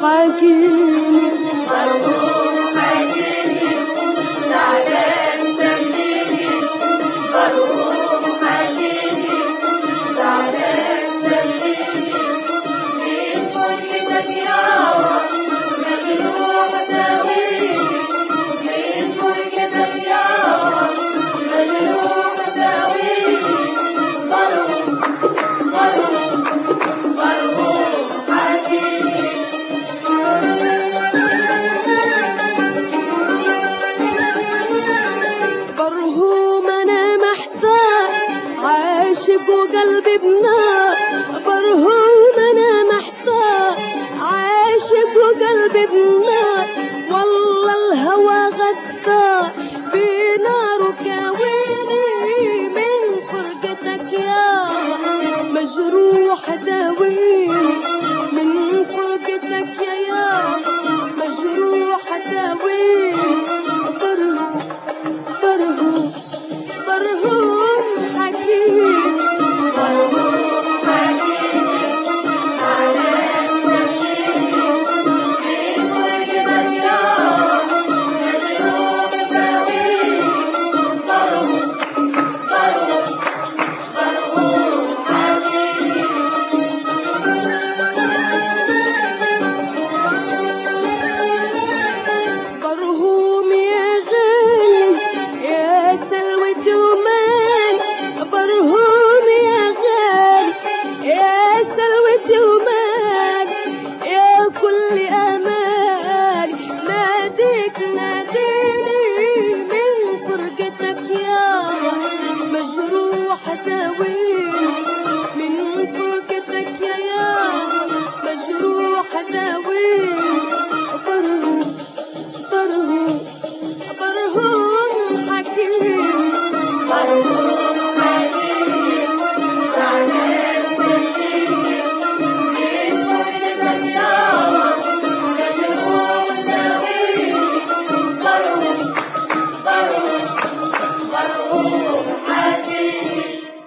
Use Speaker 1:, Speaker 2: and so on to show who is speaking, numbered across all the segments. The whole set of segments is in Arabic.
Speaker 1: حكيني
Speaker 2: برهوم حكيني تعالى تسليني برهوم حكيني تعالى تسليني من فرقتك يابا مجروح داويني من فرقتك يابا مجروح داويني برهوم برهوم برهوم حكيني
Speaker 1: برهوم انا محتار عاشق وقلبي بنار برهوم انا محتار عاشق وقلبي بنار والله الهوى غدار بنار وكاويني من فرقتك يابا مجروح داويني من فرقتك يا يابا مجروح داويني برهوم برهوم برهوم حكيني
Speaker 2: برهوم حكيني تعالى تسليني من فرقتك يابا مجروح داويني برهوم برهوم برهوم حكيني
Speaker 1: برهوم يا غالي يا سلوى ومان برهوم يا غالي يا سلوى ومان يا كل امالي ناديك ناديني من فرقتك يابا مجروح داويني من فرقتك يا يابا مجروح داويني برهوم برهوم برهوم حكيني
Speaker 2: برهوم حكيني تعالى تسليني من فرقتك يابا مجروح داويني برهوم برهوم برهوم حكيني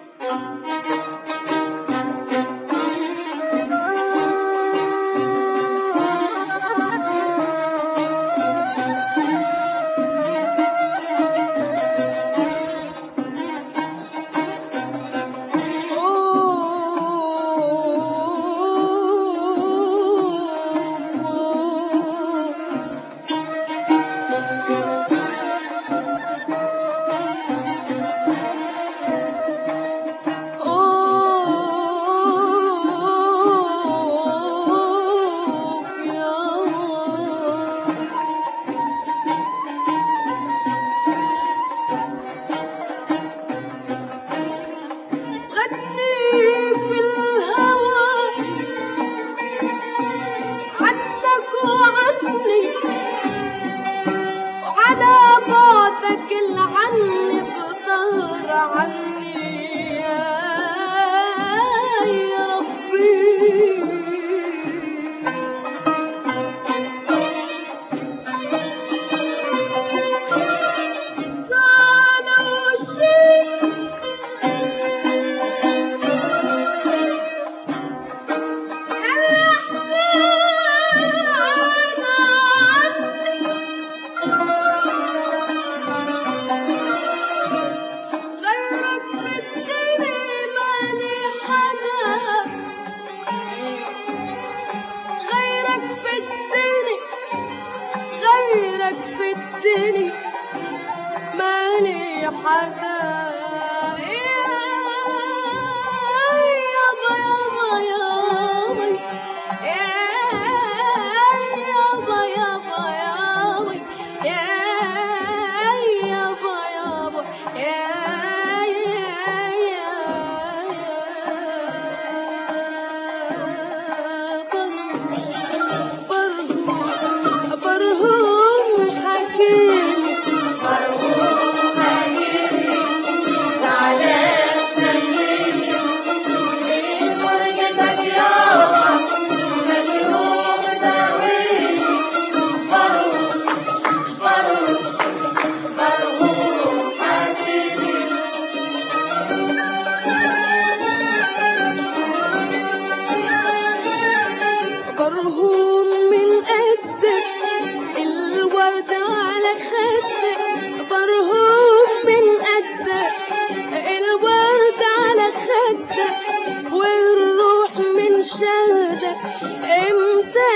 Speaker 1: عني بطهر عني يا ربي طالع الشيء غيرك في الدنيا مالي حدا يابا يابا يابا يابا يابا يابا يابا يابا برهوم حكيني
Speaker 2: برهوم حكيني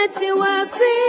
Speaker 1: توافي